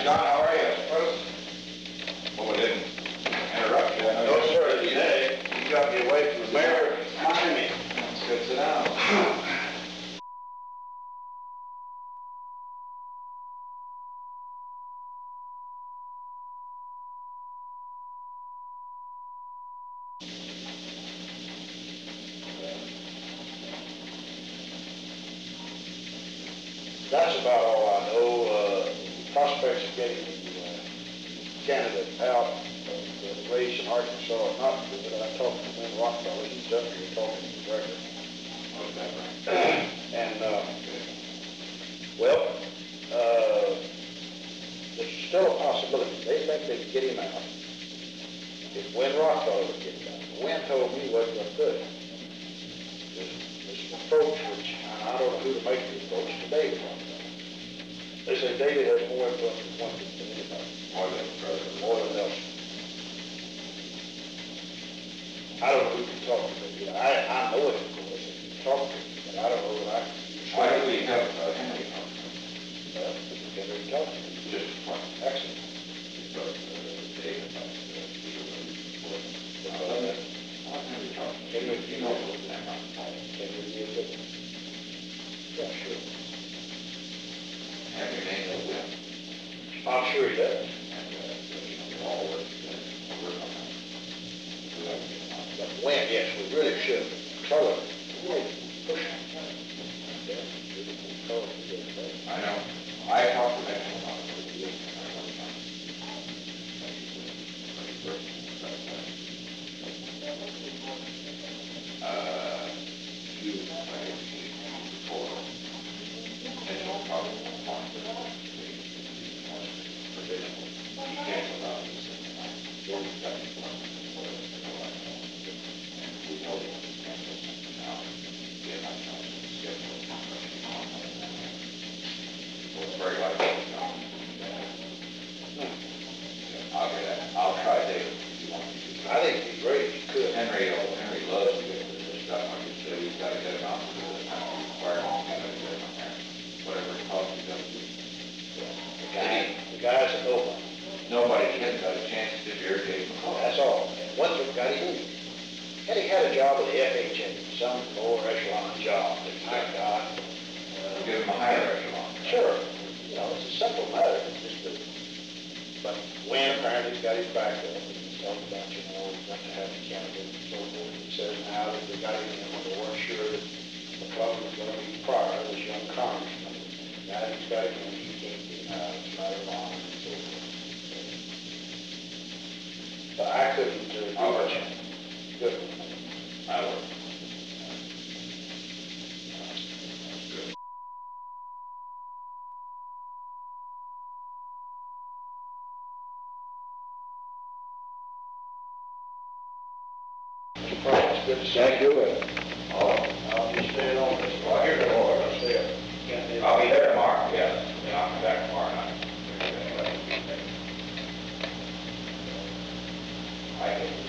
John, how are you? Well, we didn't interrupt you. No, sir, today you got me away from the mayor behind me. That's good. Sit down. That's about all I know. Prospects of getting candidate out of the race in Arkansas are not good. I talked to Lynn Rockefeller. He's up here talking to the record. And, well, there's still a possibility. They think they could get him out if Wynn Rockefeller would get him out. Wynn told me he wasn't going to do it. There's an approach, which I don't know who to make the approach to David Rockefeller. They say David has more influence than one than anybody. More than the president. More than Nelson. I don't know who can talk to me. I know it, of course, if you talk to me, but I don't know that I can. Why do we have Henry talk? Well, Henry talk to me. Just one. Excellent. But David talks to Henry talk. Henry, You know what I'm talking about. Henry be a good one. Yeah, sure. Henry may know that. I'm sure he does. And all work together. Work on that. But when, yes, we really should. Color. Really push it. I know. I talked to Henry about it. I'll try David if you want me to. I think it'd be great if you could. Henry loves to get this stuff. Like you said, he's got to get it out to the country requirements. He's got to get it on there. Whatever it costs, he's got to do. The guys that know about it. Nobody hasn't got a chance to irrigate McCall. That's all. And Winthrop got him in. And he had a job with the FHA, some lower echelon job. But my God. Give him a higher echelon. Sure. You know, it's a simple matter. It's just that, but Wynn apparently got his back up and he talked about, you know, he's going to have a candidate and so forth. He says now that they got him in when they weren't sure that McClellan was going to be prior, this young congressman. Now he's got him in, he can't get him out. It's not long and so forth. But I couldn't do much. Good. I will. It's good to see Thank you. you. I'll be staying on this. Well, here's the Lord. I'll stay up. Can't be- I'll be there tomorrow, yes. And I'll come back tomorrow night. I can